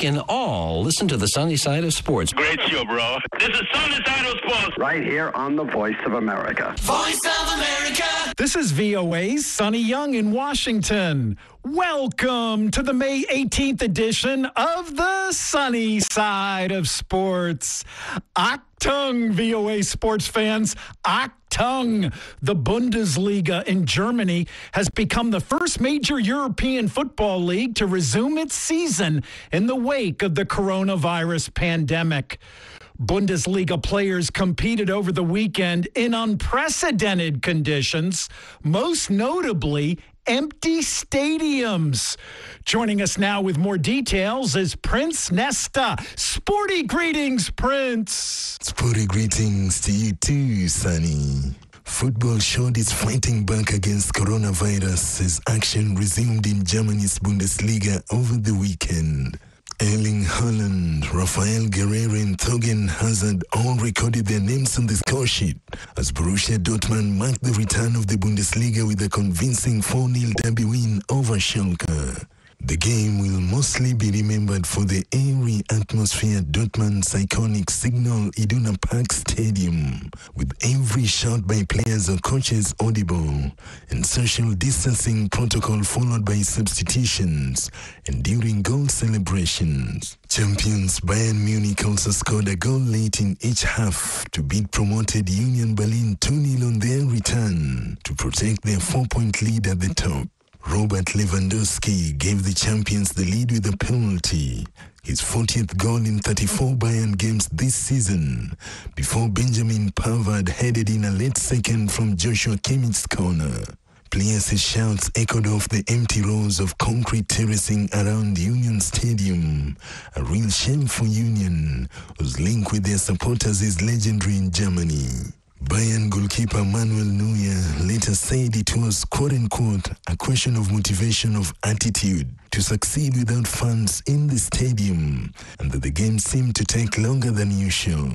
can all listen to the sunny side of sports. Great show, bro. This is Sunny Side of Sports. Right here on the Voice of America. Voice of America. This is VOA's Sonny Young in Washington. Welcome to the May 18th edition of the Sunny Side of Sports. Achtung, VOA sports fans. Achtung. The Bundesliga in Germany has become the first major European football league to resume its season in the wake of the coronavirus pandemic. Bundesliga players competed over the weekend in unprecedented conditions, most notably empty stadiums. Joining us now with more details is Prince Nesta. Sporty greetings, Prince. Sporty greetings to you too, Sonny. Football showed its fighting back against coronavirus as action resumed in Germany's Bundesliga over the weekend. Erling Haaland, Rafael Guerreiro and Thorgan Hazard all recorded their names on the score sheet as Borussia Dortmund marked the return of the Bundesliga with a convincing 4-0 derby win over Schalke. The game will mostly be remembered for the airy atmosphere at Dortmund's iconic Signal Iduna Park Stadium, with every shout by players or coaches audible, and social distancing protocol followed by substitutions and during goal celebrations. Champions Bayern Munich also scored a goal late in each half to beat promoted Union Berlin 2-0 on their return to protect their 4-point lead at the top. Robert Lewandowski gave the champions the lead with a penalty, his 40th goal in 34 Bayern games this season, before Benjamin Pavard headed in a late second from Joshua Kimmich's corner. Players' shouts echoed off the empty rows of concrete terracing around Union Stadium, a real shame for Union, whose link with their supporters is legendary in Germany. Bayern goalkeeper Manuel Neuer later said it was, quote-unquote, a question of motivation, of attitude, to succeed without fans in the stadium, and that the game seemed to take longer than usual.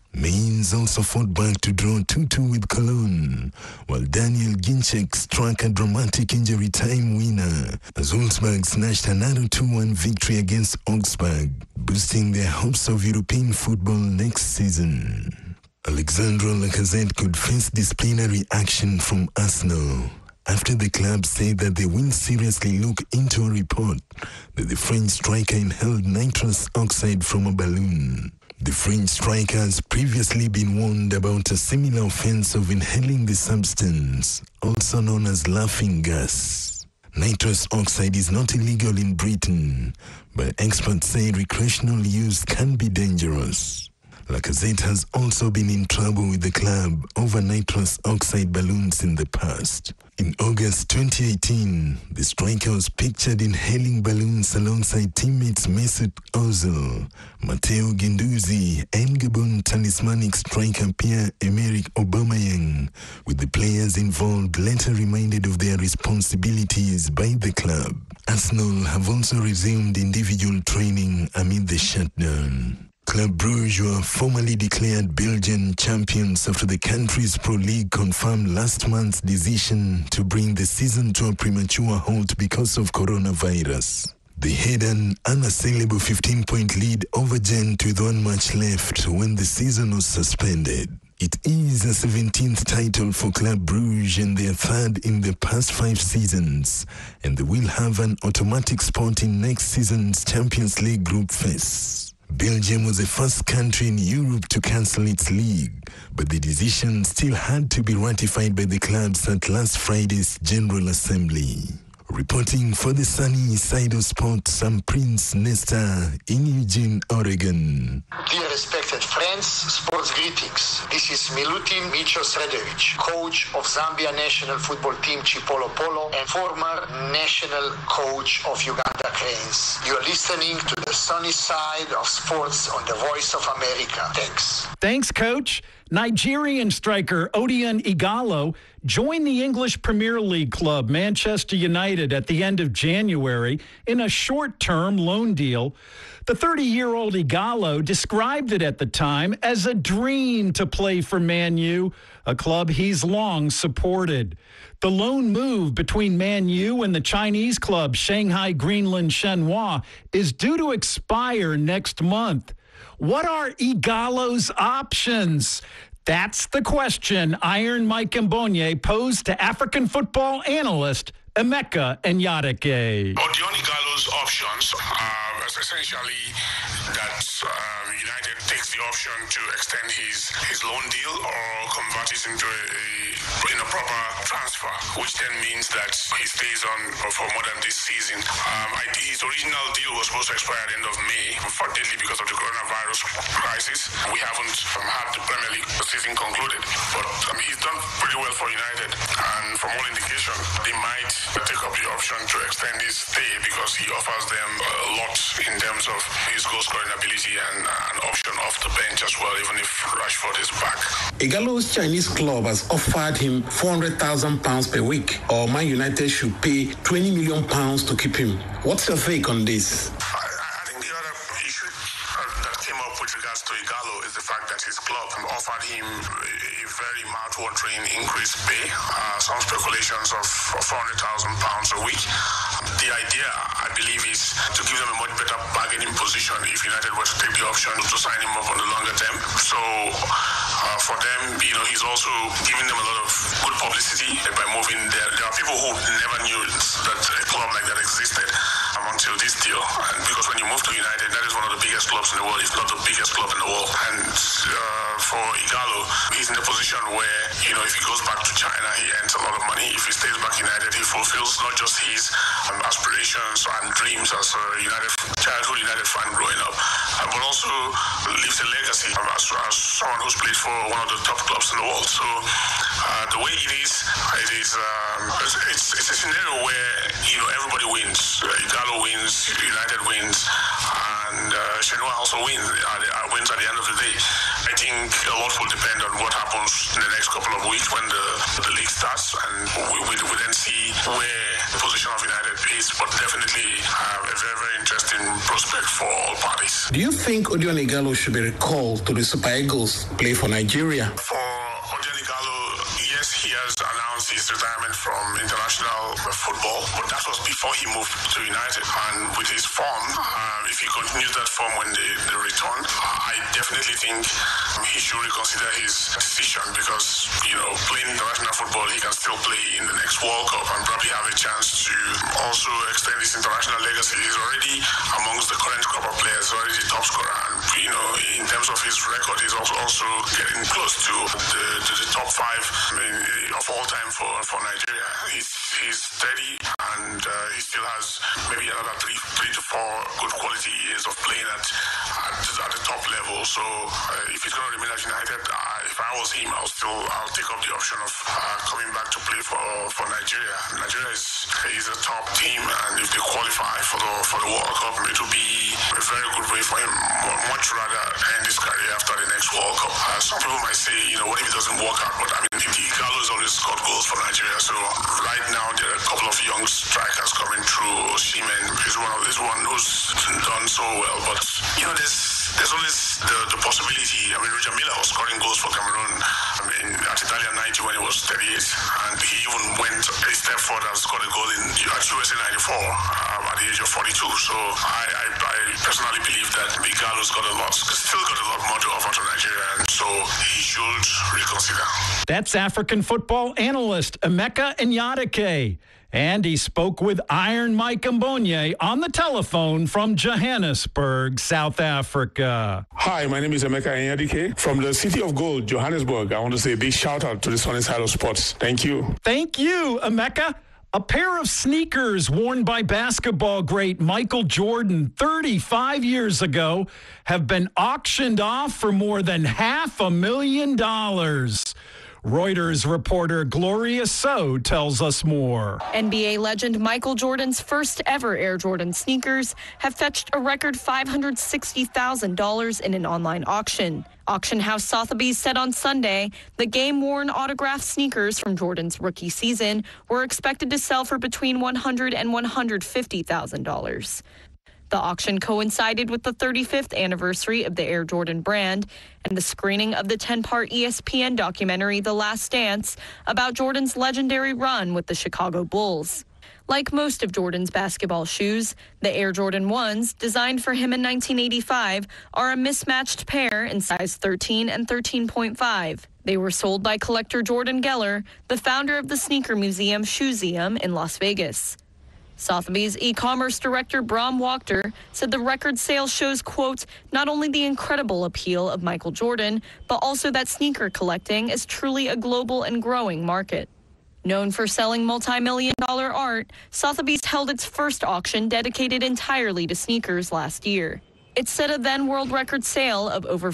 Mainz also fought back to draw 2-2 with Cologne, while Daniel Ginczek struck a dramatic injury time winner as Wolfsburg snatched another 2-1 victory against Augsburg, boosting their hopes of European football next season. Alexandre Lacazette could face disciplinary action from Arsenal after the club said that they will seriously look into a report that the French striker inhaled nitrous oxide from a balloon. The French striker has previously been warned about a similar offense of inhaling the substance, also known as laughing gas. Nitrous oxide is not illegal in Britain, but experts say recreational use can be dangerous. Lacazette has also been in trouble with the club over nitrous oxide balloons in the past. In August 2018, the striker was pictured inhaling balloons alongside teammates Mesut Ozil, Matteo Guendouzi, and Gabon talismanic striker Pierre-Emerick Aubameyang, with the players involved later reminded of their responsibilities by the club. Arsenal have also resumed individual training amid the shutdown. Club Brugge were formally declared Belgian champions after the country's Pro League confirmed last month's decision to bring the season to a premature halt because of coronavirus. They had an unassailable 15-point lead over Gent with one match left when the season was suspended. It is a 17th title for Club Brugge and their third in the past 5 seasons, and they will have an automatic spot in next season's Champions League group phase. Belgium was the first country in Europe to cancel its league, but the decision still had to be ratified by the clubs at last Friday's General Assembly. Reporting for the Sunny Side of Sports, I'm Prince Nesta in Eugene, Oregon. Dear respected friends, sports greetings. This is Milutin Micho Sredovic, coach of Zambia national football team Chipolo Polo and former national coach of Uganda Cranes. You're listening to the Sunny Side of Sports on the Voice of America. Thanks. Thanks, Coach. Nigerian striker Odion Ighalo joined the English Premier League club Manchester United at the end of January in a short-term loan deal. The 30-year-old Ighalo described it at the time as a dream to play for Man U, a club he's long supported. The loan move between Man U and the Chinese club Shanghai Greenland Shenhua is due to expire next month. What are Ighalo's options? That's the question Iron Mike Mbonye posed to African football analyst Emeka Enyadike. Odion Ighalo's options are essentially that United takes the option to extend his loan deal or convert it into a proper transfer, which then means that he stays on for more than this season. His original deal was supposed to expire at the end of May. Unfortunately, because of the coronavirus crisis, we haven't had the Premier League season concluded. But he's done pretty well for United, and from all indication, they might take up the option to extend his stay because he offers them a lot in terms of his goal scoring ability and an option off the bench as well, even if Rashford is back. Ighalo's Chinese club has offered him £400,000 per week, or Man United should pay £20 million to keep him. What's your take on this? I think the other issue that came up with regards to Ighalo is the fact that his club offered him a very mouth-watering increased pay, some speculations of £400,000 a week. The idea, I believe, is to give them a much better bargaining position if United were to take the option to sign him up on the longer term. So for them, he's also giving them a lot of good publicity by moving there. There are people who never knew that a club like that existed until this deal. And because when you move to United, that is one of the biggest clubs in the world, if not the biggest club in the world. And for Ighalo, he's in a position where, if he goes back to China, he earns a lot of money. If he stays back in United, he fulfills not just his aspirations and dreams as a childhood United fan growing up, but also leaves a legacy as someone who's played for one of the top clubs in the world. So the way it is it's a scenario where everybody wins. Ighalo wins, United wins, and Shenhua also wins at the end of the day. I think a lot will depend on what happens in the next couple of weeks when the league starts, and we then see where the position of United is, but definitely a very, very interesting prospect for all parties. Do you think Odion Ighalo should be recalled to the Super Eagles play for Nigeria? For Odion Ighalo, yes, he has announced his retirement from international football, but that was before he moved to United. And with his form, if he continues that form when they return, I definitely think he should reconsider his decision because, playing international football, he can still play in the next World Cup and probably have a chance to also extend his international legacy. He's already amongst the current crop of players, already the top scorer. And, in terms of his record, he's also getting close to the top five of all time for Nigeria. He's 30 and he still has maybe another three to four good quality years of playing at the top level. So if he's going to remain at United, if I was him, I'll take up the option of coming back to play for Nigeria. Nigeria is a top team, and if they qualify for the World Cup, it will be a very good way for him. Much rather end his career after the next World Cup. Some people might say, what if it doesn't work out? But Ighalo has always scored goals for Nigeria. So right now there are a couple of young strikers coming through. Osimhen is one who's done so well, but there's always the possibility. Roger Milla was scoring goals for Cameroon at Italia 90 when he was 38, and he even went a step further and scored a goal at USA 94 at the age of 42. So I personally believe that Ighalo's still got a lot more to offer to Nigeria, and so he should reconsider. That's African football analyst Emeka Enyadike. And he spoke with Iron Mike Mbonye on the telephone from Johannesburg, South Africa. Hi, my name is Emeka Enyadike from the city of gold, Johannesburg. I want to say a big shout out to the Sunny Side of Sports. Thank you. Thank you, Emeka. A pair of sneakers worn by basketball great Michael Jordan 35 years ago have been auctioned off for more than $500,000. Reuters reporter Gloria So tells us more. NBA legend Michael Jordan's first ever Air Jordan sneakers have fetched a record $560,000 in an online auction. Auction house Sotheby's said on Sunday the game-worn autographed sneakers from Jordan's rookie season were expected to sell for between $100,000 and $150,000. The auction coincided with the 35th anniversary of the Air Jordan brand and the screening of the 10-part ESPN documentary The Last Dance about Jordan's legendary run with the Chicago Bulls. Like most of Jordan's basketball shoes, the Air Jordan 1s, designed for him in 1985, are a mismatched pair in size 13 and 13.5. They were sold by collector Jordan Geller, the founder of the sneaker museum Shoeseum in Las Vegas. Sotheby's e-commerce director Bram Wachter said the record sale shows, quote, not only the incredible appeal of Michael Jordan, but also that sneaker collecting is truly a global and growing market. Known for selling multi-million-dollar art, Sotheby's held its first auction dedicated entirely to sneakers last year. It set a then world record sale of over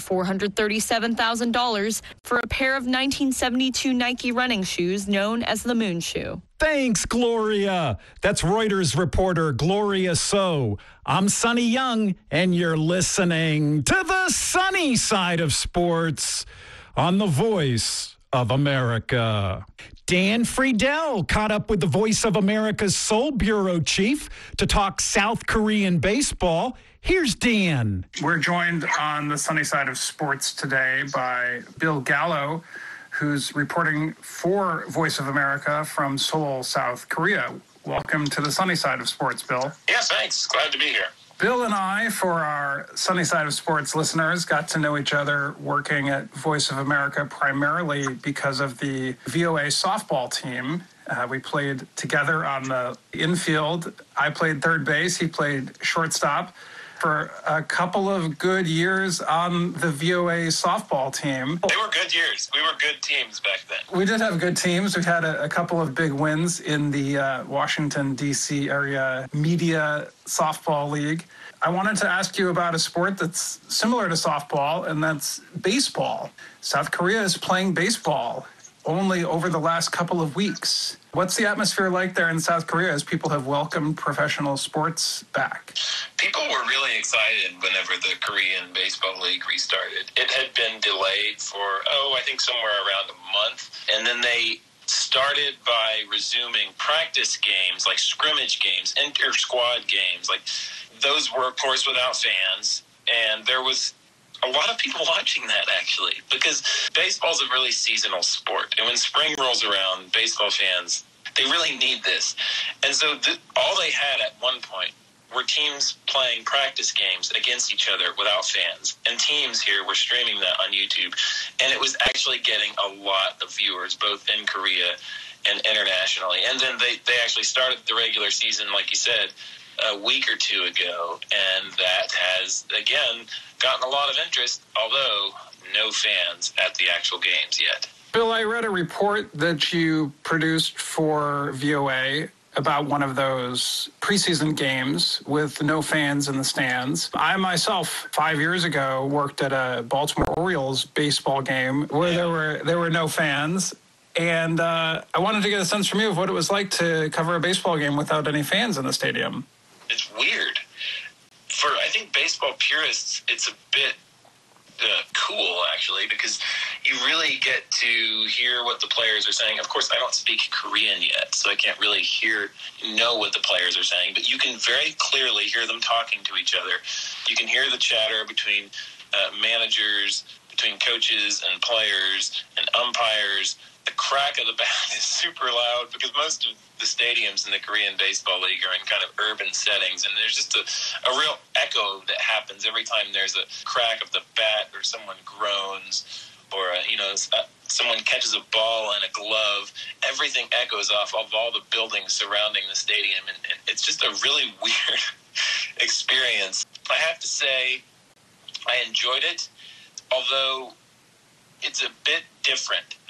$437,000 for a pair of 1972 Nike running shoes known as the Moon Shoe. Thanks, Gloria. That's Reuters reporter Gloria So. I'm Sonny Young, and you're listening to the sunny side of sports on the Voice of America. Dan Friedel caught up with the Voice of America's Seoul Bureau chief to talk South Korean baseball. Here's Dan. We're joined on the sunny side of sports today by Bill Gallo, who's reporting for Voice of America from Seoul, South Korea. Welcome to the sunny side of sports, Bill. Yeah, thanks. Glad to be here. Bill and I, for our sunny side of sports listeners, got to know each other working at Voice of America primarily because of the VOA softball team. We played together on the infield. I played third base. He played shortstop for a couple of good years on the VOA softball team. They were good years. We were good teams back then. We did have good teams. We had a couple of big wins in the Washington, D.C. area media softball league. I wanted to ask you about a sport that's similar to softball, and that's baseball. South Korea is playing baseball only over the last couple of weeks. What's the atmosphere like there in South Korea as people have welcomed professional sports back? People were really excited whenever the Korean Baseball League restarted. It had been delayed for, I think somewhere around a month. And then they started by resuming practice games, like scrimmage games, inter-squad games. Like those were, of course, without fans. And there was a lot of people watching that, actually, because baseball's a really seasonal sport. And when spring rolls around, baseball fans, they really need this. And so all they had at one point were teams playing practice games against each other without fans. And teams here were streaming that on YouTube. And it was actually getting a lot of viewers, both in Korea and internationally. And then they actually started the regular season, like you said, a week or two ago. And that has, again, gotten a lot of interest, although no fans at the actual games yet. Bill, I read a report that you produced for VOA about one of those preseason games with no fans in the stands. I myself, 5 years ago, worked at a Baltimore Orioles baseball game where there were no fans. And I wanted to get a sense from you of what it was like to cover a baseball game without any fans in the stadium. It's weird. For, I think, baseball purists, it's a bit cool, actually, because you really get to hear what the players are saying. Of course, I don't speak Korean yet, so I can't really know what the players are saying, but you can very clearly hear them talking to each other. You can hear the chatter between managers, between coaches and players and umpires. The crack of the bat is super loud because most of the stadiums in the Korean Baseball League are in kind of urban settings, and there's just a real echo that happens every time there's a crack of the bat or someone groans or someone catches a ball in a glove. Everything echoes off of all the buildings surrounding the stadium, and it's just a really weird experience. I have to say I enjoyed it, although it's a bit different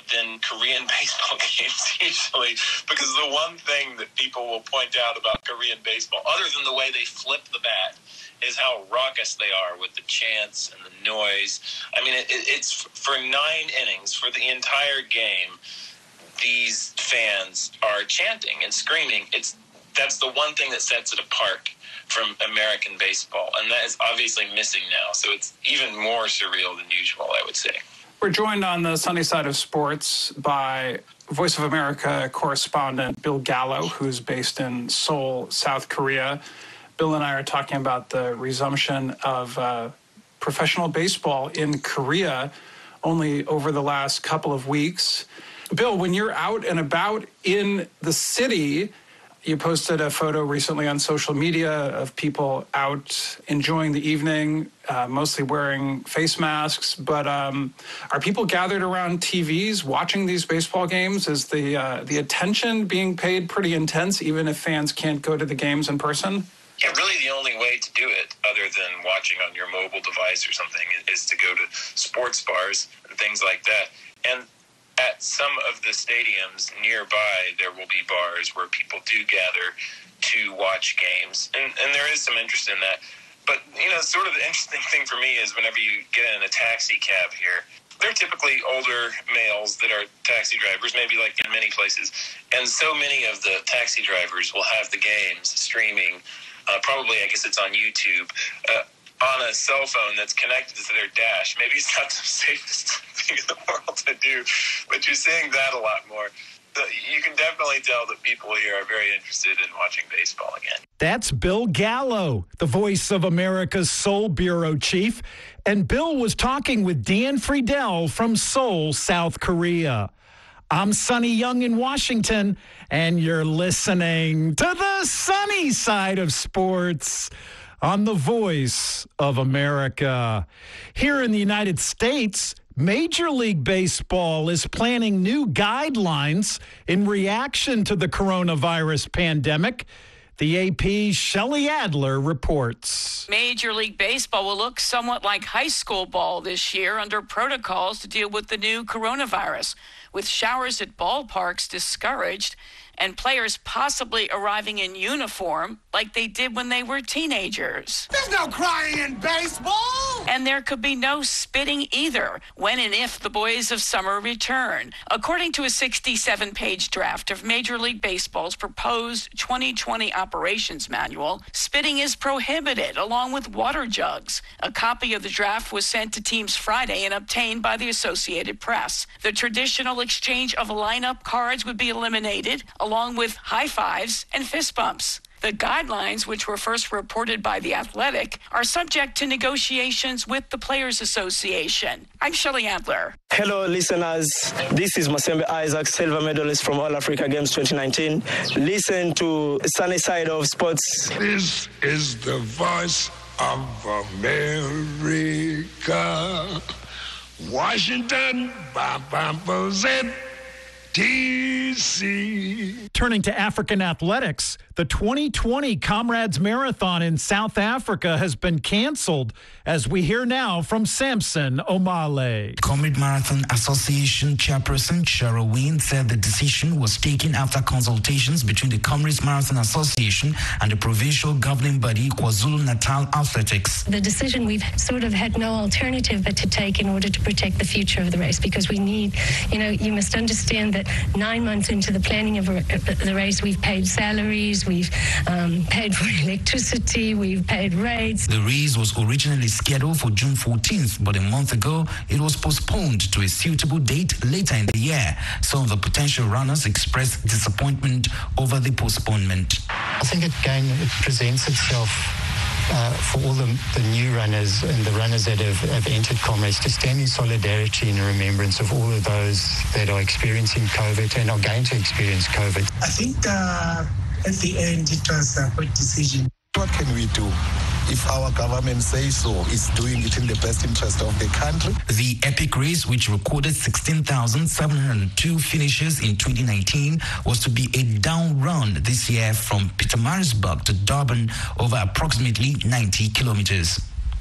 than Korean baseball games usually, because the one thing that people will point out about Korean baseball, other than the way they flip the bat, is how raucous they are with the chants and the noise. I mean, it's for 9 innings, for the entire game, these fans are chanting and screaming. That's the one thing that sets it apart from American baseball, and that is obviously missing now. So it's even more surreal than usual, I would say. We're joined on the sunny side of sports by Voice of America correspondent Bill Gallo, who's based in Seoul, South Korea. Bill and I are talking about the resumption of professional baseball in Korea only over the last couple of weeks. Bill, when you're out and about in the city, you posted a photo recently on social media of people out enjoying the evening, mostly wearing face masks. But are people gathered around TVs watching these baseball games? Is the attention being paid pretty intense, even if fans can't go to the games in person? Yeah, really the only way to do it, other than watching on your mobile device or something, is to go to sports bars and things like that. And at some of the stadiums nearby, there will be bars where people do gather to watch games. And there is some interest in that. But, sort of the interesting thing for me is whenever you get in a taxi cab here, they're typically older males that are taxi drivers, maybe like in many places. And so many of the taxi drivers will have the games streaming, probably, I guess it's on YouTube, on a cell phone that's connected to their dash. Maybe it's not the safest thing in the world to do, but you're seeing that a lot more. You can definitely tell that people here are very interested in watching baseball again. That's Bill Gallo, the Voice of America's Seoul Bureau Chief. And Bill was talking with Dan Friedel from Seoul, South Korea. I'm Sonny Young in Washington, and you're listening to the sunny side of sports on the Voice of America. Here in the United States, Major League Baseball is planning new guidelines in reaction to the coronavirus pandemic. The AP's Shelley Adler reports. Major League Baseball will look somewhat like high school ball this year under protocols to deal with the new coronavirus, with showers at ballparks discouraged and players possibly arriving in uniform like they did when they were teenagers. There's no crying in baseball! And there could be no spitting either when and if the boys of summer return. According to a 67-page draft of Major League Baseball's proposed 2020 operations manual, spitting is prohibited along with water jugs. A copy of the draft was sent to teams Friday and obtained by the Associated Press. The traditional exchange of lineup cards would be eliminated, along with high fives and fist bumps. The guidelines, which were first reported by The Athletic, are subject to negotiations with the Players Association. I'm Shelley Adler. Hello, listeners. This is Masembe Isaac, silver medalist from All Africa Games 2019. Listen to Sunny Side of Sports. This is the Voice of America. Washington, DC. Turning to African athletics, the 2020 Comrades Marathon in South Africa has been canceled, as we hear now from Samson Omale. Comrade Marathon Association chairperson Cheryl Wynne said the decision was taken after consultations between the Comrades Marathon Association and the provincial governing body KwaZulu-Natal Athletics. The decision, we've sort of had no alternative but to take in order to protect the future of the race, because we need, you must understand that 9 months into the planning of the race, we've paid salaries, we've paid for electricity, we've paid rates. The race was originally scheduled for June 14th, but a month ago, it was postponed to a suitable date later in the year. Some of the potential runners expressed disappointment over the postponement. I think it presents itself for all the new runners and the runners that have entered Comrades to stand in solidarity and remembrance of all of those that are experiencing COVID and are going to experience COVID. I think at the end it was a good decision. What can we do? If our government says so, it's doing it in the best interest of the country. The epic race, which recorded 16,702 finishes in 2019, was to be a down run this year from Pietermaritzburg to Durban over approximately 90 kilometers.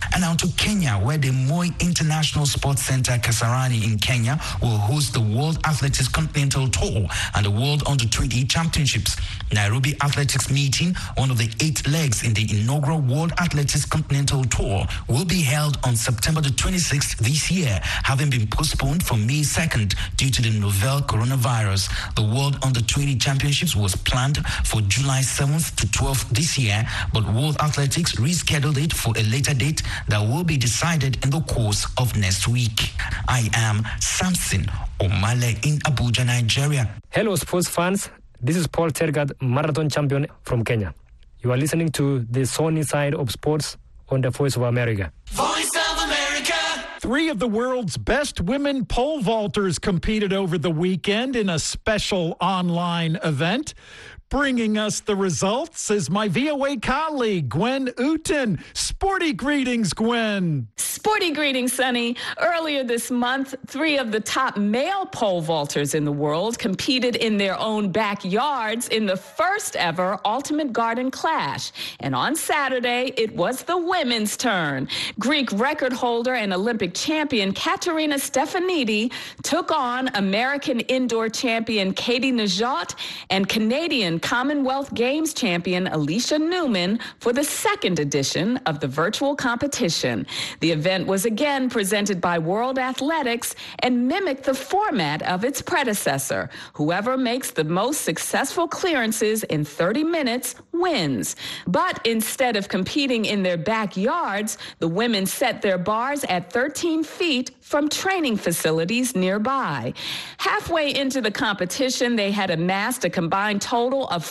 And now to Kenya, where the Moi International Sports Center Kasarani in Kenya will host the World Athletics Continental Tour and the World Under-20 Championships. Nairobi Athletics Meeting, one of the 8 legs in the inaugural World Athletics Continental Tour, will be held on September the 26th this year, having been postponed from May 2nd due to the novel coronavirus. The World Under-20 Championships was planned for July 7th to 12th this year, but World Athletics rescheduled it for a later date that will be decided in the course of next week. I am Samson Omale in Abuja, Nigeria. Hello, sports fans. This is Paul Tergat, marathon champion from Kenya. You are listening to the Sunny Side of Sports on the Voice of America. Voice of America. 3 of the world's best women pole vaulters competed over the weekend in a special online event. Bringing us the results is my VOA colleague, Gwen Uten. Sporty greetings, Gwen. Sporty greetings, Sonny. Earlier this month, 3 of the top male pole vaulters in the world competed in their own backyards in the first ever Ultimate Garden Clash. And on Saturday, it was the women's turn. Greek record holder and Olympic champion Katerina Stefanidi took on American indoor champion Katie Najat and Canadian Commonwealth Games champion Alicia Newman for the second edition of the virtual competition. The event was again presented by World Athletics and mimicked the format of its predecessor. Whoever makes the most successful clearances in 30 minutes wins. But instead of competing in their backyards, the women set their bars at 13 feet from training facilities nearby. Halfway into the competition, they had amassed a combined total of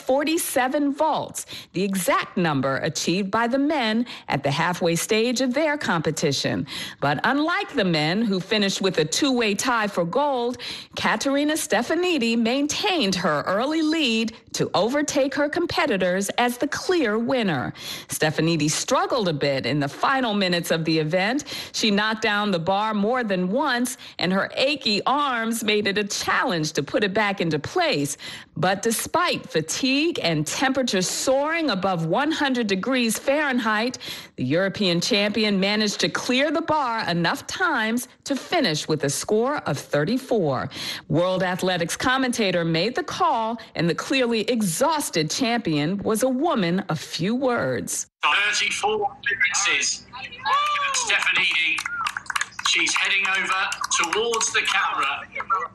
47 vaults, the exact number achieved by the men at the halfway stage of their competition. But unlike the men, who finished with a 2-way tie for gold, Katerina Stefanidi maintained her early lead to overtake her competitors as the clear winner. Stefanidi struggled a bit in the final minutes of the event. She knocked down the bar more than once, and her achy arms made it a challenge to put it back into place. But despite fatigue and temperature soaring above 100 degrees Fahrenheit, the European champion managed to clear the bar enough times to finish with a score of 34. World Athletics commentator made the call, and the clearly exhausted champion was a woman of few words. 34 clearances. Stefanidi. She's heading over towards the camera.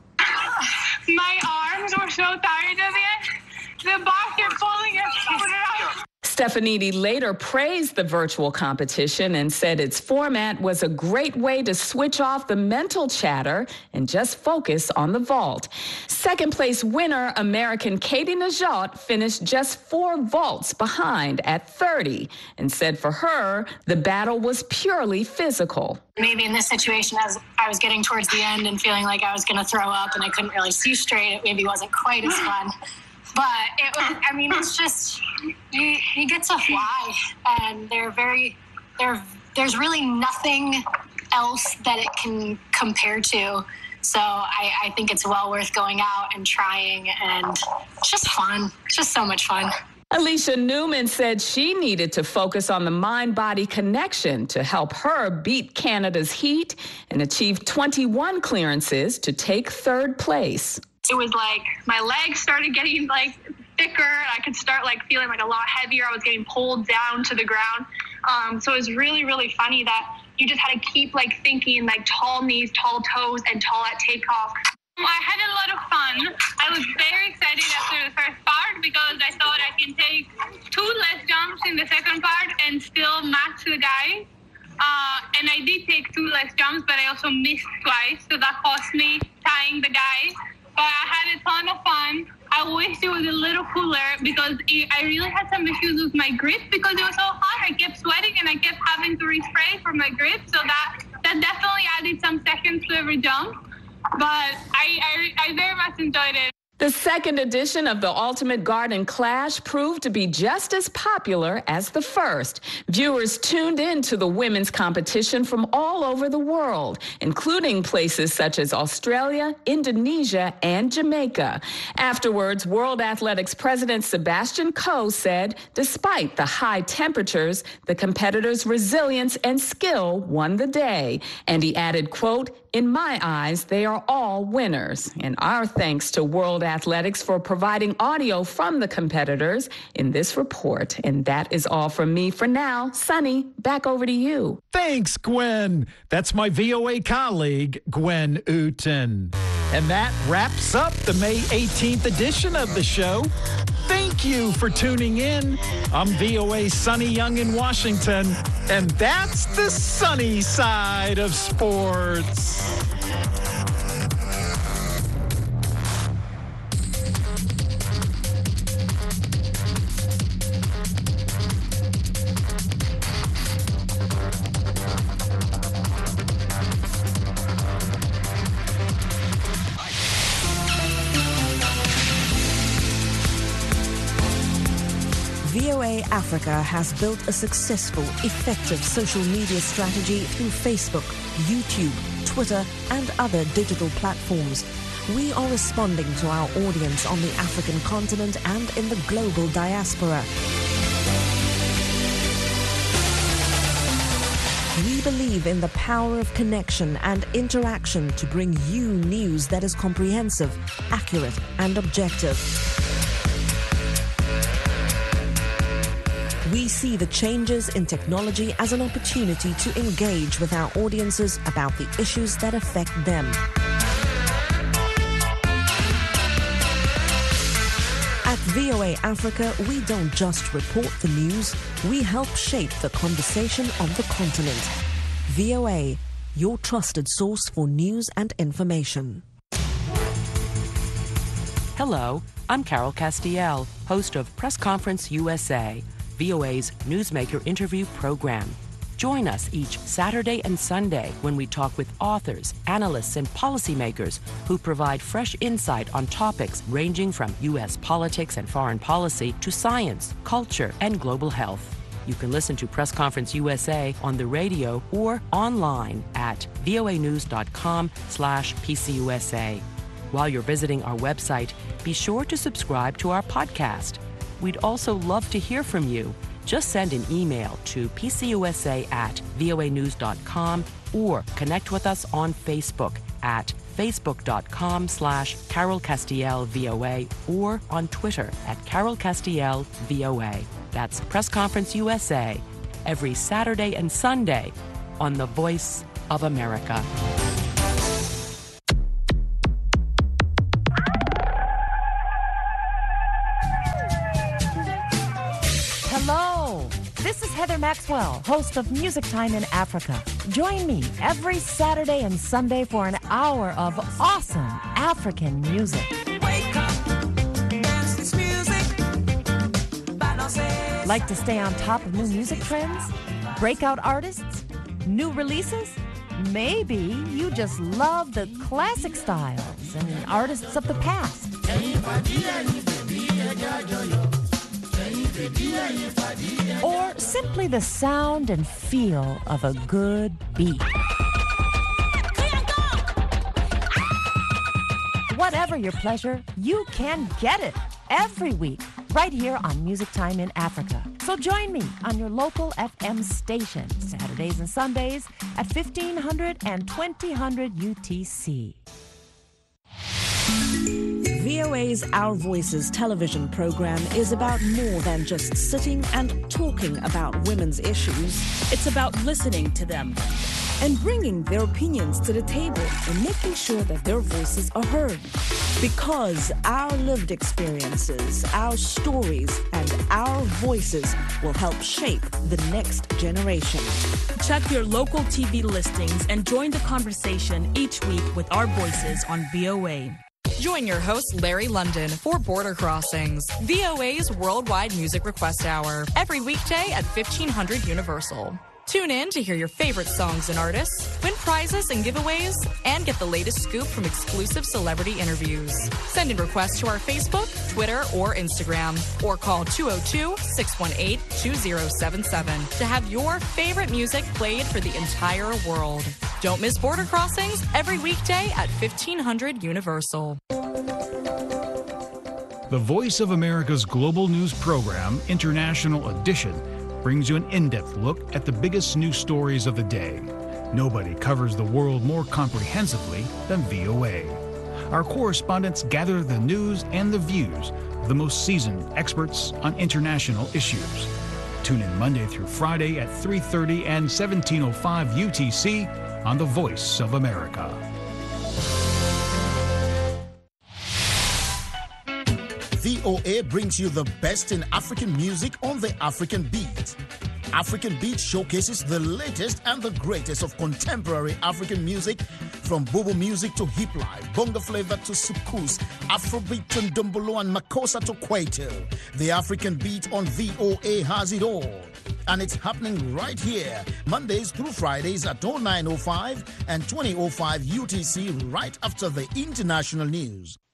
My arms were so tired of it. The bar kept falling out. Stefanidi later praised the virtual competition and said its format was a great way to switch off the mental chatter and just focus on the vault. Second place winner, American Katie Najat, finished just 4 vaults behind at 30 and said for her, the battle was purely physical. Maybe in this situation, as I was getting towards the end and feeling like I was going to throw up and I couldn't really see straight, it maybe wasn't quite as fun. But it was, I mean, it's just, you get to fly, and there's really nothing else that it can compare to. So I think it's well worth going out and trying, and it's just fun. It's just so much fun. Alicia Newman said she needed to focus on the mind-body connection to help her beat Canada's heat and achieve 21 clearances to take 3rd place. It was like my legs started getting like thicker. I could start like feeling like a lot heavier. I was getting pulled down to the ground. So it was really, really funny that you just had to keep like thinking like tall knees, tall toes, and tall at takeoff. I had a lot of fun. I was very excited after the first part because I thought I can take 2 less jumps in the second part and still match the guy. And I did take 2 less jumps, but I also missed twice. So that cost me tying the guy. But I had a ton of fun. I wish it was a little cooler because I really had some issues with my grip because it was so hot. I kept sweating and I kept having to respray for my grip. So that definitely added some seconds to every jump. But I very much enjoyed it. The second edition of the Ultimate Garden Clash proved to be just as popular as the first. Viewers tuned in to the women's competition from all over the world, including places such as Australia, Indonesia, and Jamaica. Afterwards, World Athletics President Sebastian Coe said, despite the high temperatures, the competitors' resilience and skill won the day. And he added, quote, "In my eyes, they are all winners." And our thanks to World Athletics for providing audio from the competitors in this report. And that is all from me for now. Sonny, back over to you. Thanks, Gwen. That's my VOA colleague, Gwen Uten. And that wraps up the May 18th edition of the show. Thank you for tuning in. I'm VOA Sonny Young in Washington, and that's the sunny side of sports. VOA Africa has built a successful, effective social media strategy through Facebook, YouTube, Twitter, and other digital platforms. We are responding to our audience on the African continent and in the global diaspora. We believe in the power of connection and interaction to bring you news that is comprehensive, accurate, and objective. We see the changes in technology as an opportunity to engage with our audiences about the issues that affect them. At VOA Africa, we don't just report the news, we help shape the conversation of the continent. VOA, your trusted source for news and information. Hello, I'm Carol Castiel, host of Press Conference USA, VOA's newsmaker interview program. Join us each Saturday and Sunday when we talk with authors, analysts, and policymakers who provide fresh insight on topics ranging from U.S. politics and foreign policy to science, culture, and global health. You can listen to Press Conference USA on the radio or online at voanews.com/PCUSA. While you're visiting our website, be sure to subscribe to our podcast. We'd also love to hear from you. Just send an email to pcusa@voanews.com or connect with us on Facebook at facebook.com/CarolCastielVOA or on Twitter at CarolCastielVOA. That's Press Conference USA, every Saturday and Sunday on the Voice of America. Hello, this is Heather Maxwell, host of Music Time in Africa. Join me every Saturday and Sunday for an hour of awesome African music. Wake up, dance this music. Like to stay on top of new music trends? Breakout artists? New releases? Maybe you just love the classic styles and artists of the past. Or simply the sound and feel of a good beat. Whatever your pleasure, you can get it every week right here on Music Time in Africa. So join me on your local FM station Saturdays and Sundays at 1500 and 2000 UTC. VOA's Our Voices television program is about more than just sitting and talking about women's issues. It's about listening to them and bringing their opinions to the table and making sure that their voices are heard. Because our lived experiences, our stories, and our voices will help shape the next generation. Check your local TV listings and join the conversation each week with our voices on VOA. Join your host, Larry London, for Border Crossings, VOA's worldwide music request hour, every weekday at 1500 Universal. Tune in to hear your favorite songs and artists, win prizes and giveaways, and get the latest scoop from exclusive celebrity interviews. Send in requests to our Facebook, Twitter, or Instagram, or call 202-618-2077 to have your favorite music played for the entire world. Don't miss Border Crossings every weekday at 1500 Universal. The Voice of America's global news program, International Edition, brings you an in-depth look at the biggest news stories of the day. Nobody covers the world more comprehensively than VOA. Our correspondents gather the news and the views of the most seasoned experts on international issues. Tune in Monday through Friday at 3:30 and 17:05 UTC on The Voice of America. VOA brings you the best in African music on the African Beat. African Beat showcases the latest and the greatest of contemporary African music, from Bobo music to hip life, bongo flavor to soukous, Afrobeat to ndombolo and makossa to kwaito. The African Beat on VOA has it all. And it's happening right here, Mondays through Fridays at 09:05 and 20:05 UTC, right after the international news.